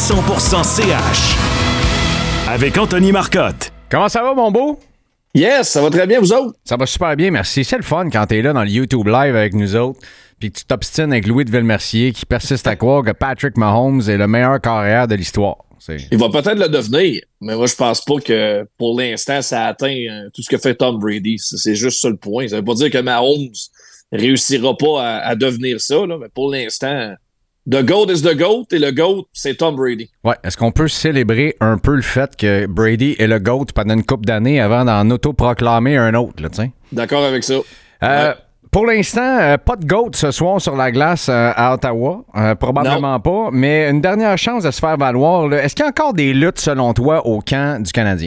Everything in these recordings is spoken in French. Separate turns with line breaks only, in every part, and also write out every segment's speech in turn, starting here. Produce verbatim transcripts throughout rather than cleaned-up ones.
cent pour cent C H avec Anthony Marcotte.
Comment ça va, mon beau?
Yes, ça va très bien, vous autres?
Ça va super bien, merci. C'est le fun quand t'es là dans le YouTube Live avec nous autres, puis que tu t'obstines avec Louis de Villemercier qui persiste à croire que Patrick Mahomes est le meilleur carrière de l'histoire. C'est...
Il va peut-être le devenir, mais moi, je pense pas que pour l'instant, ça atteint euh, tout ce que fait Tom Brady. C'est juste ça le point. Ça veut pas dire que Mahomes réussira pas à, à devenir ça, là, mais pour l'instant, the GOAT is the GOAT et le GOAT, c'est Tom Brady.
Ouais, est-ce qu'on peut célébrer un peu le fait que Brady est le GOAT pendant une couple d'années avant d'en autoproclamer un autre, là, tiens?
D'accord avec ça.
Euh,
ouais.
Pour l'instant, euh, pas de GOAT ce soir sur la glace euh, à Ottawa. Euh, probablement non. pas. Mais une dernière chance de se faire valoir. Là. Est-ce qu'il y a encore des luttes, selon toi, au camp du Canadien?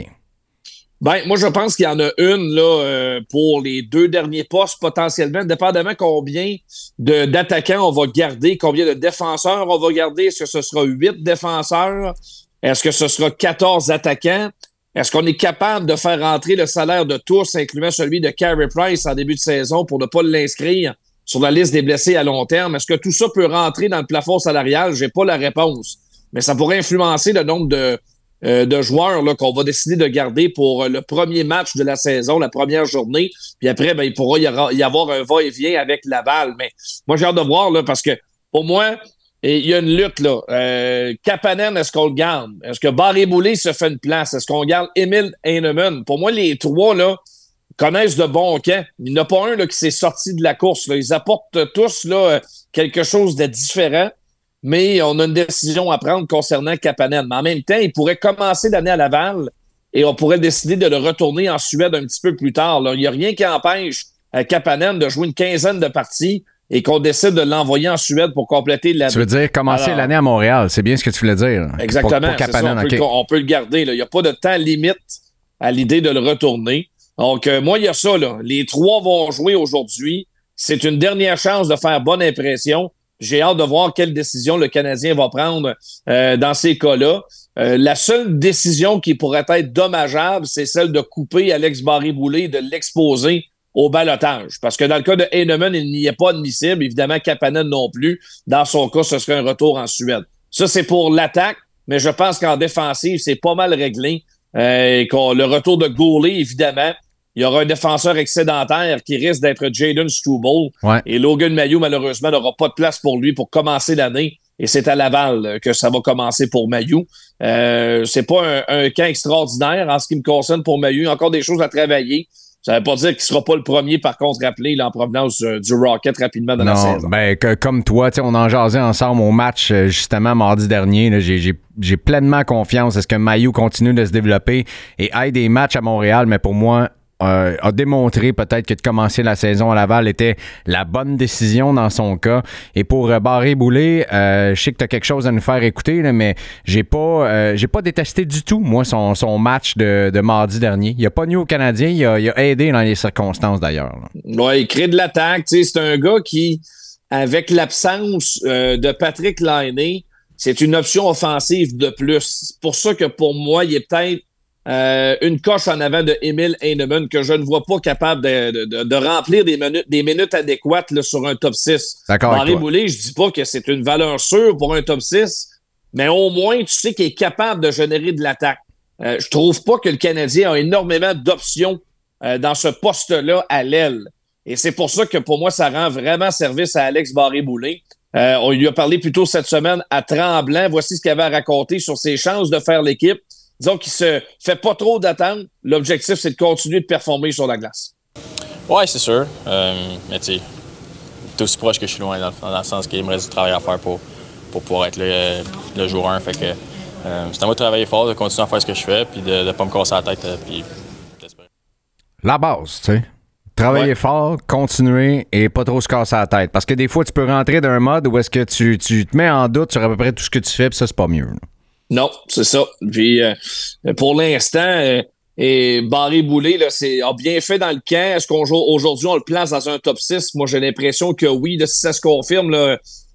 Ben, moi, je pense qu'il y en a une là euh, pour les deux derniers postes, potentiellement, dépendamment combien de, d'attaquants on va garder, combien de défenseurs on va garder. Est-ce que ce sera huit défenseurs? Est-ce que ce sera quatorze attaquants? Est-ce qu'on est capable de faire rentrer le salaire de tous, incluant celui de Carey Price en début de saison, pour ne pas l'inscrire sur la liste des blessés à long terme? Est-ce que tout ça peut rentrer dans le plafond salarial? J'ai pas la réponse. Mais ça pourrait influencer le nombre de, euh, de joueurs là, qu'on va décider de garder pour le premier match de la saison, la première journée. Puis après, ben, il pourra y, aura, y avoir un va-et-vient avec Laval. Mais moi, j'ai hâte de voir là, parce que pour moi, et il y a une lutte, là. Euh, Kapanen, est-ce qu'on le garde? Est-ce que Barré-Boulet se fait une place? Est-ce qu'on garde Emil Heinemann? Pour moi, les trois, là, connaissent de bons camps. Il n'y en a pas un, là, qui s'est sorti de la course, là. Ils apportent tous, là, quelque chose de différent, mais on a une décision à prendre concernant Kapanen. Mais en même temps, il pourrait commencer l'année à Laval et on pourrait décider de le retourner en Suède un petit peu plus tard, là. Il n'y a rien qui empêche euh, Kapanen de jouer une quinzaine de parties et qu'on décide de l'envoyer en Suède pour compléter l'année.
Tu veux dire commencer Alors, l'année à Montréal, c'est bien ce que tu voulais dire.
Exactement, pour, pour Kapanen, ça, on, okay. peut, on peut le garder. Il n'y a pas de temps limite à l'idée de le retourner. Donc, euh, moi, il y a ça. Là. Les trois vont jouer aujourd'hui. C'est une dernière chance de faire bonne impression. J'ai hâte de voir quelle décision le Canadien va prendre euh, dans ces cas-là. Euh, la seule décision qui pourrait être dommageable, c'est celle de couper Alex Barré-Boulet et de l'exposer au ballottage. Parce que dans le cas de Heinemann, il n'y est pas admissible. Évidemment, Kapanen non plus. Dans son cas, ce serait un retour en Suède. Ça, c'est pour l'attaque, mais je pense qu'en défensive, c'est pas mal réglé. Euh, qu'on, le retour de Goulet, évidemment, il y aura un défenseur excédentaire qui risque d'être Jayden Struble. Ouais. Et Logan Mailloux, malheureusement, n'aura pas de place pour lui pour commencer l'année. Et c'est à Laval que ça va commencer pour Mailloux. Euh, c'est pas un, un camp extraordinaire en ce qui me concerne pour Mailloux. Il y a encore des choses à travailler. Ça ne veut pas dire qu'il ne sera pas le premier, par contre, rappelé là, en provenance euh, du Rocket rapidement dans
non,
la saison.
Ben, que, comme toi, on en jasait ensemble au match euh, justement mardi dernier. Là, j'ai, j'ai, j'ai pleinement confiance. Est-ce que Mailloux continue de se développer et aille des matchs à Montréal? Mais pour moi, Euh, a démontré peut-être que de commencer la saison à Laval était la bonne décision dans son cas. Et pour euh, Barré-Boulet, euh, je sais que tu as quelque chose à nous faire écouter, là, mais j'ai pas euh, j'ai pas détesté du tout, moi, son, son match de, de mardi dernier. Il a pas nu au Canadien, il a, il a aidé dans les circonstances d'ailleurs.
Oui, il crée de l'attaque. C'est un gars qui, avec l'absence euh, de Patrick Laine, c'est une option offensive de plus. C'est pour ça que pour moi, il est peut-être Euh, une coche en avant de Emil Heinemann que je ne vois pas capable de, de, de remplir des minutes, des minutes adéquates là, sur un top six.
D'accord.
Barré-Boulet, je dis pas que c'est une valeur sûre pour un top six, mais au moins, tu sais qu'il est capable de générer de l'attaque. Euh, je trouve pas que le Canadien a énormément d'options euh, dans ce poste-là à l'aile. Et c'est pour ça que pour moi, ça rend vraiment service à Alex Barré-Boulet. Euh, on lui a parlé plus tôt cette semaine à Tremblant. Voici ce qu'il avait à raconter sur ses chances de faire l'équipe. Disons qu'il se fait pas trop d'attendre. L'objectif, c'est de continuer de performer sur la glace.
Oui, c'est sûr. Euh, mais tu sais, t'es aussi proche que je suis loin dans, dans le sens qu'il me reste du travail à faire pour, pour pouvoir être le, le jour un. Fait que euh, c'est à moi de travailler fort, de continuer à faire ce que je fais, puis de ne pas me casser la tête, euh, puis d'espérer.
La base, tu sais. Travailler ouais. fort, continuer et pas trop se casser la tête. Parce que des fois, tu peux rentrer dans un mode où est-ce que tu, tu te mets en doute sur à peu près tout ce que tu fais, puis ça, c'est pas mieux. Là.
Non, c'est ça. Puis euh, pour l'instant, euh, et Barré-Boulet là, c'est, a bien fait dans le camp. Est-ce qu'on joue aujourd'hui, on le place dans un top six? Moi, j'ai l'impression que oui, là, si ça se confirme, là,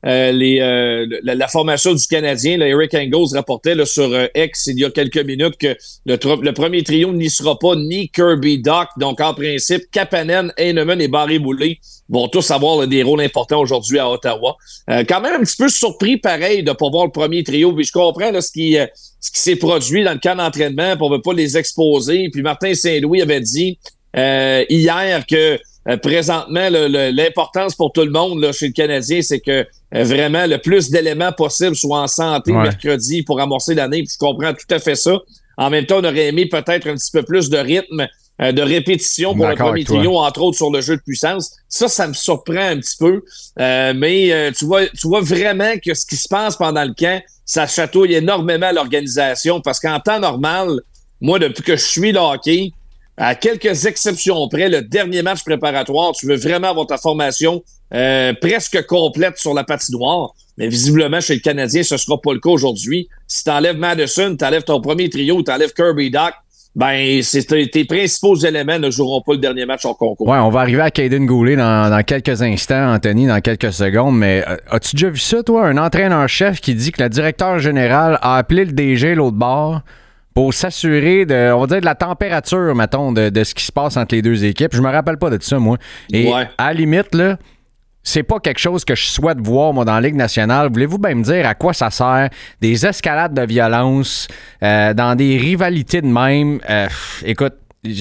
euh, les, euh, la, la formation du Canadien. Là, Eric Engels rapportait là, sur euh, X il y a quelques minutes que le, le premier trio n'y sera pas ni Kirby Dach. Donc, en principe, Kapanen, Heinemann et Barré-Boulet vont tous avoir là, des rôles importants aujourd'hui à Ottawa. Euh, quand même un petit peu surpris, pareil, de ne pas voir le premier trio. Puis je comprends là, ce qui, euh, ce qui s'est produit dans le camp d'entraînement, puis on ne veut pas les exposer. Puis Martin Saint-Louis avait dit euh, hier que Euh, présentement, le, le, l'importance pour tout le monde là, chez le Canadien, c'est que euh, vraiment le plus d'éléments possibles soient en santé ouais. mercredi pour amorcer l'année. Puis je comprends tout à fait ça. En même temps, on aurait aimé peut-être un petit peu plus de rythme, euh, de répétition pour D'accord, le premier trio, entre autres sur le jeu de puissance. Ça, ça me surprend un petit peu. Euh, mais euh, tu vois, tu vois vraiment que ce qui se passe pendant le camp, ça chatouille énormément l'organisation parce qu'en temps normal, moi, depuis que je suis le hockey, à quelques exceptions près, le dernier match préparatoire, tu veux vraiment avoir ta formation euh, presque complète sur la patinoire. Mais visiblement, chez le Canadien, ce ne sera pas le cas aujourd'hui. Si tu enlèves Madison, tu enlèves ton premier trio, tu enlèves Kirby Dach, ben, c'est, tes principaux éléments ne joueront pas le dernier match en concours.
Ouais, on va arriver à Caden Goulet dans, dans quelques instants, Anthony, dans quelques secondes. Mais euh, as-tu déjà vu ça, toi? Un entraîneur-chef qui dit que le directeur général a appelé le D G l'autre bord pour s'assurer de, on va dire, de la température, mettons, de, de ce qui se passe entre les deux équipes. Je me rappelle pas de ça, moi. Et ouais. à la limite, là, c'est pas quelque chose que je souhaite voir, moi, dans la Ligue nationale. Voulez-vous bien me dire à quoi ça sert? Des escalades de violence, euh, dans des rivalités de même. Euh, écoute,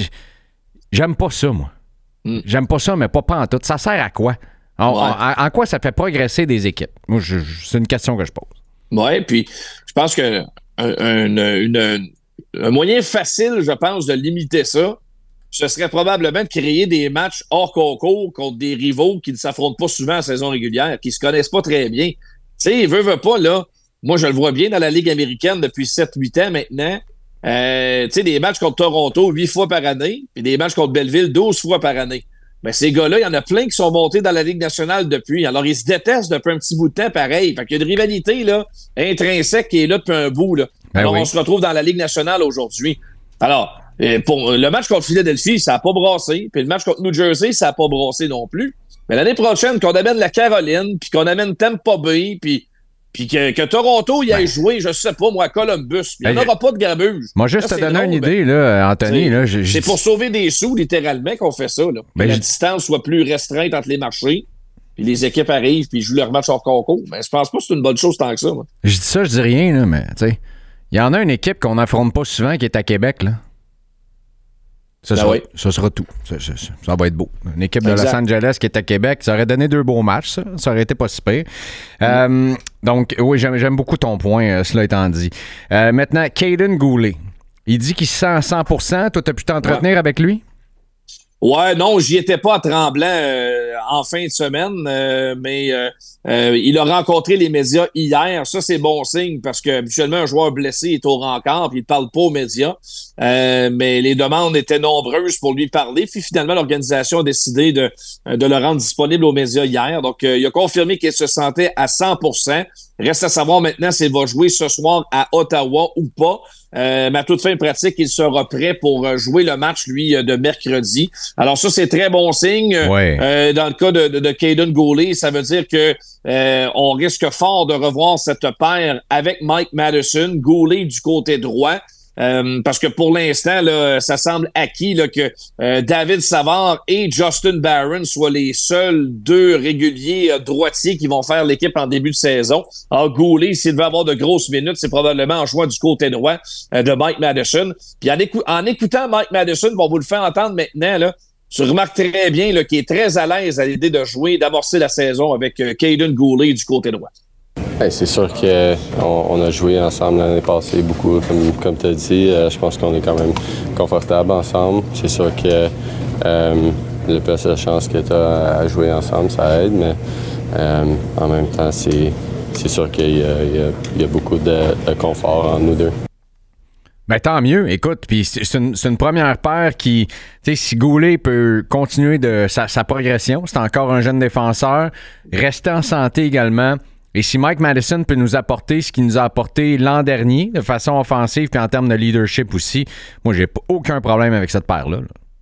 j'aime pas ça, moi. Mm. J'aime pas ça, mais pas pantoute. Ça sert à quoi? En, ouais. en, en quoi ça fait progresser des équipes? Moi, je, je, c'est une question que je pose.
Oui, puis je pense que un, un, une, un moyen facile, je pense, de limiter ça, ce serait probablement de créer des matchs hors concours contre des rivaux qui ne s'affrontent pas souvent en saison régulière, qui se connaissent pas très bien. Tu sais, veut, veut pas, là. Moi, je le vois bien dans la Ligue américaine depuis sept huit ans maintenant. Euh, tu sais, des matchs contre Toronto huit fois par année, puis des matchs contre Belleville douze fois par année. Mais ces gars-là, il y en a plein qui sont montés dans la Ligue nationale depuis. Alors, ils se détestent depuis un petit bout de temps, pareil. Fait qu'il y a une rivalité là, intrinsèque qui est là depuis un bout. Là. Ben Alors, oui. on se retrouve dans la Ligue nationale aujourd'hui. Alors, pour le match contre Philadelphie, ça n'a pas brassé. Puis le match contre New Jersey, ça n'a pas brassé non plus. Mais l'année prochaine, qu'on amène la Caroline, puis qu'on amène Tampa Bay, puis puis que, que Toronto y aille ben. jouer, je sais pas, moi, à Columbus. Il n'y en aura pas de grabuge.
Moi, juste là, te donner une idée, là, Anthony.
C'est,
là, j'ai,
c'est pour sauver des sous, littéralement, qu'on fait ça. Là. Ben, que la distance soit plus restreinte entre les marchés, puis les équipes arrivent, puis ils jouent leur match hors concours. Mais je pense pas que c'est une bonne chose tant que ça. Moi.
Je dis ça, je dis rien, là, mais tu sais, il y en a une équipe qu'on n'affronte pas souvent qui est à Québec, là. Ça, ben sera, oui. ça sera tout. Ça, ça, ça, ça va être beau. Une équipe exact. de Los Angeles qui est à Québec, ça aurait donné deux beaux matchs, ça. Ça aurait été pas si pire. Mm. Euh, donc, oui, j'aime, j'aime beaucoup ton point, euh, cela étant dit. Euh, maintenant, Caden Goulet. Il dit qu'il se sent à cent pour cent. Toi, t'as pu t'entretenir ouais. avec lui?
Ouais, non, j'y étais pas à Tremblant euh, en fin de semaine, euh, mais euh, euh, il a rencontré les médias hier. Ça, c'est bon signe parce que habituellement, un joueur blessé est au rencard puis il ne parle pas aux médias. Euh, mais les demandes étaient nombreuses pour lui parler. Puis finalement, l'organisation a décidé de, de le rendre disponible aux médias hier. Donc, euh, il a confirmé qu'il se sentait à cent pour cent. Reste à savoir maintenant s'il va jouer ce soir à Ottawa ou pas. Euh, mais à toute fin pratique, il sera prêt pour jouer le match, lui, de mercredi. Alors ça, c'est très bon signe. Ouais. Euh, dans le cas de, de, de Caden Goulet, ça veut dire que euh, on risque fort de revoir cette paire avec Mike Madison, Goulet du côté droit. Euh, parce que pour l'instant, là, ça semble acquis là, que euh, David Savard et Justin Barron soient les seuls deux réguliers euh, droitiers qui vont faire l'équipe en début de saison. Alors, Goulet, s'il devait avoir de grosses minutes, c'est probablement en jouant du côté droit euh, de Mike Madison. Puis en, écou- en écoutant Mike Madison, on va vous le faire entendre maintenant, là, tu remarques très bien là, qu'il est très à l'aise à l'idée de jouer, d'amorcer la saison avec euh, Caden Goulet du côté droit.
Hey, c'est sûr qu'on on a joué ensemble l'année passée beaucoup, comme, comme tu as dit. Euh, je pense qu'on est quand même confortable ensemble. C'est sûr que euh, le plus de chance que tu as à jouer ensemble, ça aide, mais euh, en même temps, c'est, c'est sûr qu'il y a, il y a, il y a beaucoup de, de confort entre nous deux.
Ben, tant mieux. Écoute, puis c'est une, c'est une première paire qui, tu sais, si Goulet peut continuer de sa, sa progression, c'est encore un jeune défenseur, rester en santé également. Et si Mike Madison peut nous apporter ce qu'il nous a apporté l'an dernier, de façon offensive puis en termes de leadership aussi, moi, j'ai aucun problème avec cette paire-là. Là.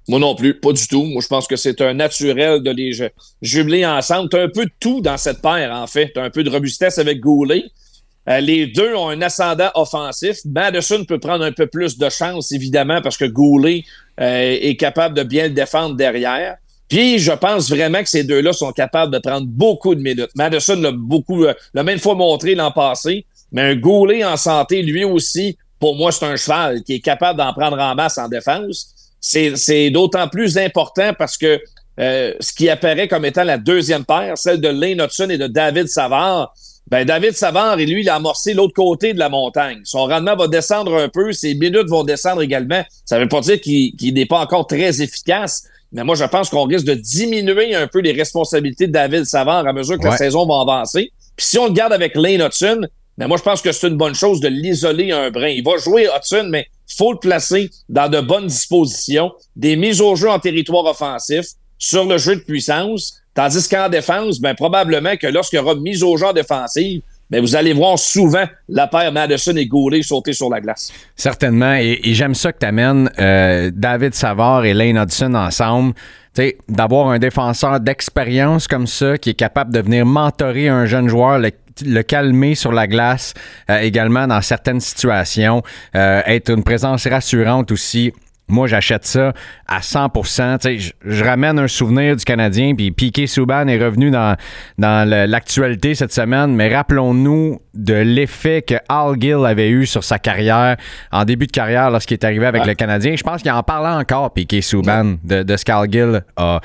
Moi non plus, pas du tout. Moi, je pense que c'est un naturel de les jumeler ensemble. Tu as un peu de tout dans cette paire, en fait. Tu as un peu de robustesse avec Goulet. Euh, les deux ont un ascendant offensif. Madison peut prendre un peu plus de chance, évidemment, parce que Goulet euh, est capable de bien le défendre derrière. Puis, je pense vraiment que ces deux-là sont capables de prendre beaucoup de minutes. Madison l'a beaucoup, euh, l'a même fois montré l'an passé, mais un Goulet en santé, lui aussi, pour moi, c'est un cheval qui est capable d'en prendre en masse en défense. C'est, c'est d'autant plus important parce que euh, ce qui apparaît comme étant la deuxième paire, celle de Lane Hutson et de David Savard, ben David Savard, et lui, il a amorcé l'autre côté de la montagne. Son rendement va descendre un peu, ses minutes vont descendre également. Ça ne veut pas dire qu'il, qu'il n'est pas encore très efficace, mais moi, je pense qu'on risque de diminuer un peu les responsabilités de David Savard à mesure que ouais. la saison va avancer. Puis si on le garde avec Lane Hutson, ben moi, je pense que c'est une bonne chose de l'isoler un brin. Il va jouer Hutson, mais il faut le placer dans de bonnes dispositions, des mises au jeu en territoire offensif, sur le jeu de puissance, tandis qu'en défense, ben probablement que lorsqu'il y aura mise au jeu en défensive, ben vous allez voir souvent la paire Madison et Goulet sauter sur la glace.
Certainement, et, et j'aime ça que tu amènes euh, David Savard et Lane Hutson ensemble. T'sais, d'avoir un défenseur d'expérience comme ça qui est capable de venir mentorer un jeune joueur, le, le calmer sur la glace euh, également dans certaines situations, euh, être une présence rassurante aussi. Moi, j'achète ça à cent pour cent. Je, je ramène un souvenir du Canadien, puis Piquet Souban est revenu dans, dans le, l'actualité cette semaine, mais rappelons-nous de l'effet que Al Gill avait eu sur sa carrière, en début de carrière, lorsqu'il est arrivé avec ouais. le Canadien. Je pense qu'il en parlait encore, Piquet Souban, de, de ce qu'Al Gill a,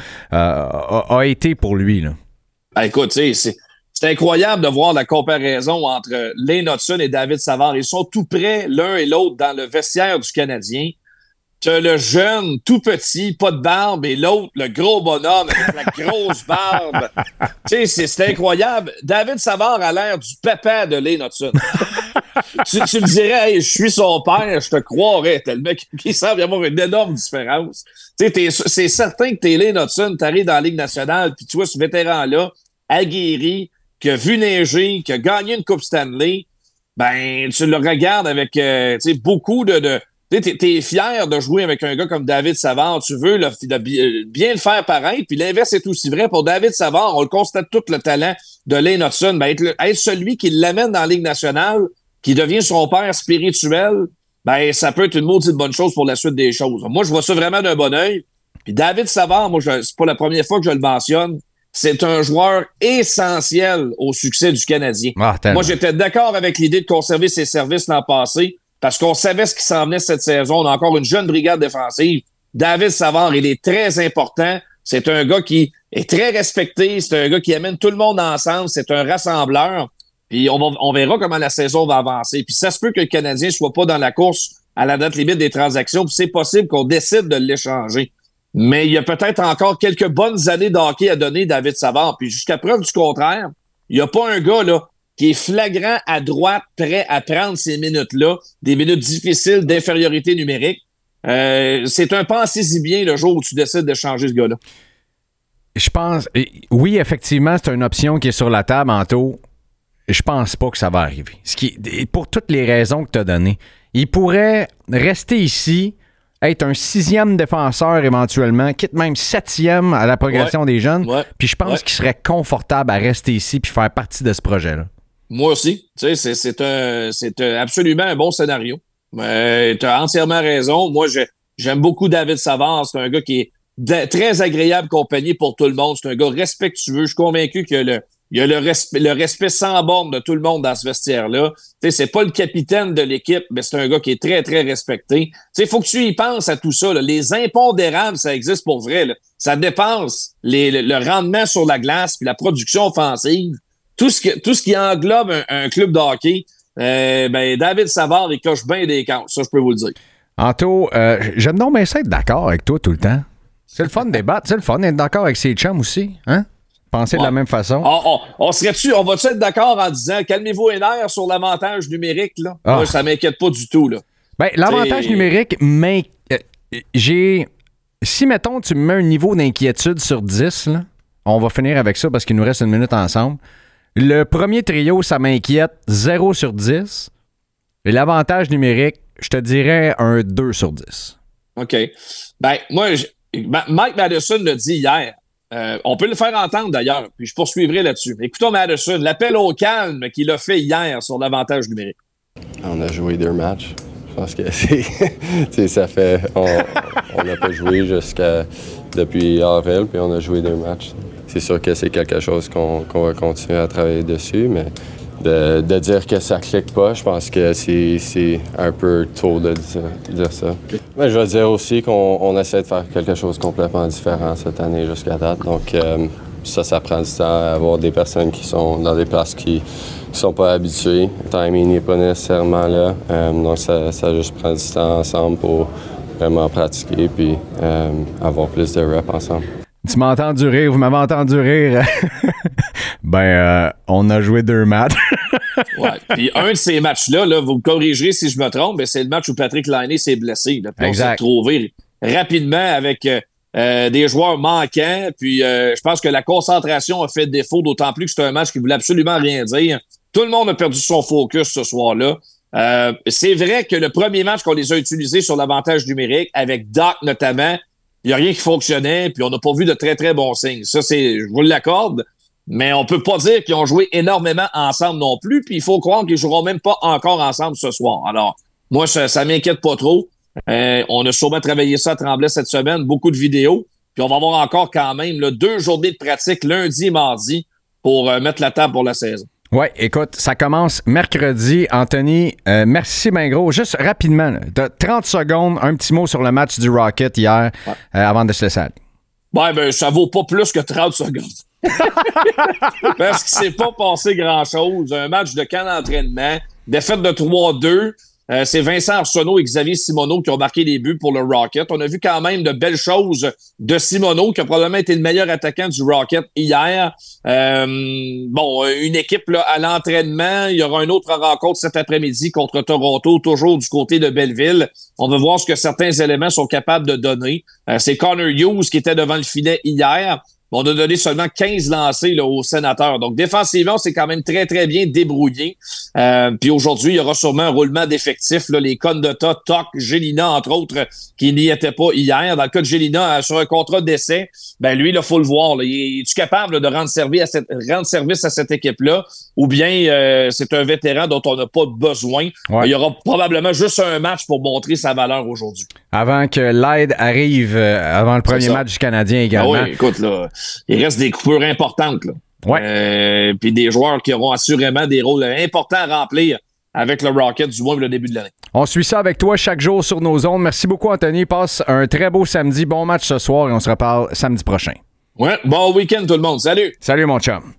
a, a, a été pour lui. Là.
Ben, écoute, c'est, c'est incroyable de voir la comparaison entre Lane Hutson et David Savard. Ils sont tout près l'un et l'autre dans le vestiaire du Canadien. T'as le jeune, tout petit, pas de barbe, et l'autre, le gros bonhomme avec la grosse barbe. Tu sais, c'est, c'est incroyable. David Savard a l'air du papa de Lane Hutson. tu, tu me dirais, hey, je suis son père, je te croirais. T'es le mec qui semble y avoir une énorme différence. Tu sais, c'est certain que t'es Lane Hutson, t'arrives dans la Ligue nationale, puis tu vois ce vétéran-là, aguerri, qui a vu neiger, qui a gagné une Coupe Stanley, ben, tu le regardes avec, euh, tu sais, beaucoup de... de T'es, t'es fier de jouer avec un gars comme David Savard. Tu veux le, le, bien le faire pareil. Puis l'inverse est aussi vrai. Pour David Savard, on le constate tout le talent de Lane Hutson. Ben, être, le, être celui qui l'amène dans la Ligue nationale, qui devient son père spirituel, ben ça peut être une maudite bonne chose pour la suite des choses. Moi, je vois ça vraiment d'un bon œil. Puis David Savard, moi, je, c'est pas la première fois que je le mentionne. C'est un joueur essentiel au succès du Canadien. Ah, moi, j'étais d'accord avec l'idée de conserver ses services l'an passé. Parce qu'on savait ce qui s'en venait cette saison. On a encore une jeune brigade défensive. David Savard, il est très important. C'est un gars qui est très respecté. C'est un gars qui amène tout le monde ensemble. C'est un rassembleur. Puis on, va, on verra comment la saison va avancer. Puis ça se peut que le Canadien soit pas dans la course à la date limite des transactions. Puis c'est possible qu'on décide de l'échanger. Mais il y a peut-être encore quelques bonnes années de hockey à donner David Savard. Puis jusqu'à preuve du contraire, il n'y a pas un gars là qui est flagrant à droite, prêt à prendre ces minutes-là, des minutes difficiles d'infériorité numérique. Euh, c'est un pensez-y bien le jour où tu décides de changer ce gars-là.
Je pense... Oui, effectivement, c'est une option qui est sur la table, Anto. Je pense pas que ça va arriver. Ce qui, pour toutes les raisons que tu as données. Il pourrait rester ici, être un sixième défenseur éventuellement, quitte même septième à la progression ouais. des jeunes. Ouais. Puis je pense ouais. qu'il serait confortable à rester ici puis faire partie de ce projet-là.
Moi aussi. Tu sais, c'est, c'est, un, c'est un, absolument un bon scénario. Euh, tu as entièrement raison. Moi, je, j'aime beaucoup David Savard. C'est un gars qui est de, très agréable compagnie pour tout le monde. C'est un gars respectueux. Je suis convaincu que le, il y a le respect, le respect sans borne de tout le monde dans ce vestiaire-là. Tu sais, c'est pas le capitaine de l'équipe, mais c'est un gars qui est très, très respecté. Tu sais, il faut que tu y penses à tout ça. Là. Les impondérables, ça existe pour vrai. Là. Ça dépense les, le, le rendement sur la glace puis la production offensive. Tout ce, que, tout ce qui englobe un, un club de hockey, euh, ben David Savard, il coche bien des camps. Ça, je peux vous le dire.
Anto, euh, j'aime donc bien ça être d'accord avec toi tout le temps. C'est le fun de débattre. C'est le fun d'être d'accord avec ses chums aussi. Hein? Penser ouais. de la même façon.
On, on, on serait-tu, on va-tu être d'accord en disant calmez-vous les nerfs sur l'avantage numérique, là? Ah. Moi, ça m'inquiète pas du tout, là.
Ben, l'avantage T'sais... numérique, mais j'ai. Si, mettons, tu me mets un niveau d'inquiétude sur dix, là, on va finir avec ça parce qu'il nous reste une minute ensemble. Le premier trio, ça m'inquiète zéro sur dix. Et l'avantage numérique, je te dirais un deux sur dix.
OK. Ben, moi, Mike Matheson l'a dit hier. Euh, on peut le faire entendre d'ailleurs, puis je poursuivrai là-dessus. Écoutons Matheson, l'appel au calme qu'il a fait hier sur l'avantage numérique.
On a joué deux matchs. Je pense que c'est, ça fait. On n'a pas joué jusqu'à depuis avril, puis on a joué deux matchs. C'est sûr que c'est quelque chose qu'on, qu'on va continuer à travailler dessus, mais de, de dire que ça clique pas, je pense que c'est, c'est un peu tôt de dire, dire ça. Mais je vais dire aussi qu'on on essaie de faire quelque chose de complètement différent cette année jusqu'à date. Donc euh, ça, ça prend du temps à avoir des personnes qui sont dans des places qui ne sont pas habituées. Le timing n'est pas nécessairement là. Euh, donc ça, ça juste prend du temps ensemble pour vraiment pratiquer puis euh, avoir plus de reps ensemble.
Tu m'as entendu rire, vous m'avez entendu rire. ben, euh, on a joué deux matchs.
Ouais. Puis un de ces matchs-là, là, vous me corrigerez si je me trompe, mais c'est le match où Patrick Laine s'est blessé. Là. Puis on s'est retrouvé rapidement avec euh, euh, des joueurs manquants. Puis euh, je pense que la concentration a fait défaut, d'autant plus que c'était un match qui voulait absolument rien dire. Tout le monde a perdu son focus ce soir-là. Euh, c'est vrai que le premier match qu'on les a utilisés sur l'avantage numérique, avec Doc notamment, il n'y a rien qui fonctionnait, puis on n'a pas vu de très, très bons signes. Ça, c'est, je vous l'accorde, mais on peut pas dire qu'ils ont joué énormément ensemble non plus, puis il faut croire qu'ils ne joueront même pas encore ensemble ce soir. Alors, moi, ça, ça m'inquiète pas trop. Euh, on a sûrement travaillé ça à Tremblay cette semaine, beaucoup de vidéos, puis on va avoir encore quand même là, deux journées de pratique, lundi et mardi, pour euh, mettre la table pour la saison.
Oui, écoute, ça commence mercredi. Anthony, euh, merci bien gros. Juste rapidement, là, trente secondes, un petit mot sur le match du Rocket hier, ouais. euh, avant de se laisser aller.
Ouais, ben, ça vaut pas plus que trente secondes. Parce qu'il s'est pas passé grand-chose. Un match de camp d'entraînement, défaite de trois deux. Euh, c'est Vincent Arsenault et Xavier Simoneau qui ont marqué les buts pour le Rocket. On a vu quand même de belles choses de Simoneau, qui a probablement été le meilleur attaquant du Rocket hier. Euh, bon, une équipe là, à l'entraînement. Il y aura une autre rencontre cet après-midi contre Toronto, toujours du côté de Belleville. On va voir ce que certains éléments sont capables de donner. Euh, c'est Connor Hughes qui était devant le filet hier. On a donné seulement quinze lancés là, aux Sénateurs. Donc, défensivement, c'est quand même très, très bien débrouillé. Euh, puis aujourd'hui, il y aura sûrement un roulement d'effectifs. Là, les Condota, Toc, Gélina, entre autres, qui n'y étaient pas hier. Dans le cas de Gélina, sur un contrat d'essai, ben lui, il faut le voir. Là. Il est-tu capable là, de rendre service à cette, rendre service à cette équipe-là? Ou bien euh, c'est un vétéran dont on n'a pas besoin? Ouais. Il y aura probablement juste un match pour montrer sa valeur aujourd'hui.
Avant que l'aide arrive, euh, avant le premier match du Canadien également.
Ah oui, écoute, là, il reste des coupures importantes. Là.
Ouais.
Euh, puis des joueurs qui auront assurément des rôles importants à remplir avec le Rocket, du moins le début de l'année.
On suit ça avec toi chaque jour sur nos ondes. Merci beaucoup, Anthony. Passe un très beau samedi. Bon match ce soir et on se reparle samedi prochain.
Ouais, bon week-end tout le monde. Salut!
Salut, mon chum.